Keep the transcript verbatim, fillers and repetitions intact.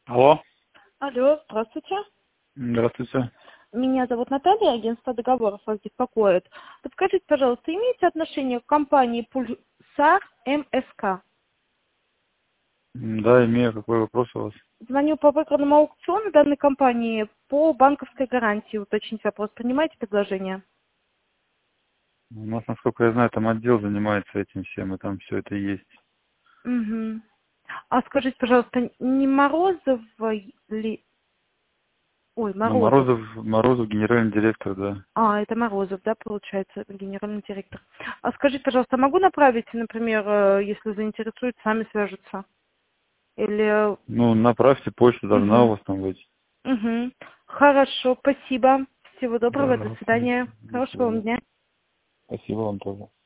Алло. Алло, здравствуйте. Здравствуйте. Меня зовут Наталья, агентство договоров вас беспокоит. Подскажите, пожалуйста, имеете отношение к компании Пульсар МСК? М, Да, имею. Какой вопрос у вас? Звоню по выигранному аукциону данной компании по банковской гарантии. Уточнить вопрос. Принимаете предложение? У нас, насколько я знаю, там отдел занимается этим всем, и там все это есть. Угу. А скажите, пожалуйста, не Морозов ли... Ой, Ну, Морозов. Морозов, Морозов генеральный директор, да. А, это Морозов, да, получается, генеральный директор. А скажите, пожалуйста, могу направить, например, э, если заинтересует, сами свяжутся? Или... Ну, направьте почту, должна у Угу. вас там быть. Угу. Хорошо, спасибо. Всего доброго, до Пожалуйста. свидания. До Хорошего вам свидания. дня. Спасибо вам тоже.